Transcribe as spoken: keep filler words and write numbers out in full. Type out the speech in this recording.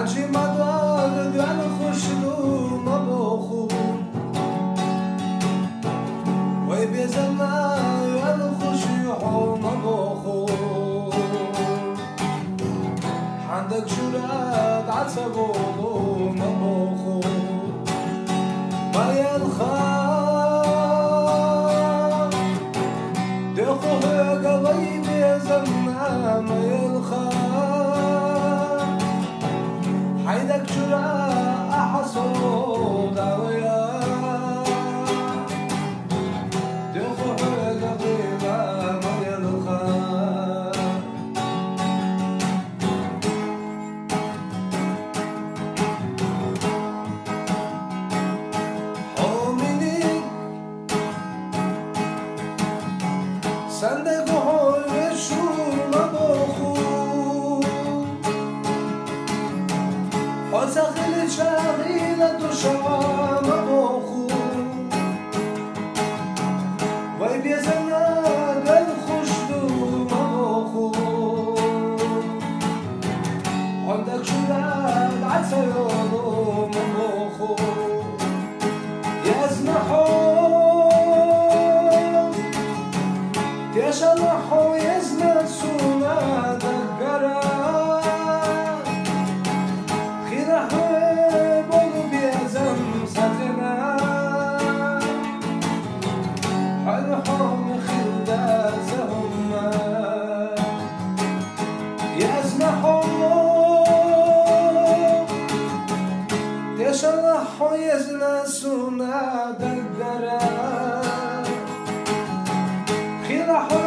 هرچی مدار دل خوش رو مبخو وی بزنه دل خوشی ها مبخو عندك شراد عتبو مبخو ما يلخا دخوه قلبي بزنه ما يلخا حيدك شراد أحسود عليا دخوه قلبي ما يلخا Sende gohoy shuma bokhu Ozakhil shaghil do shama bokhu Vay bezana dil khush do mabokhu Andak shulad atsayo mabokhu Yazmahu يشلحو يزمت سونا دقرا خيره بولو بيزم صدرنا حلحهم خلدا زهما يزمحو يشلحو يزمت سونا دقرا خيره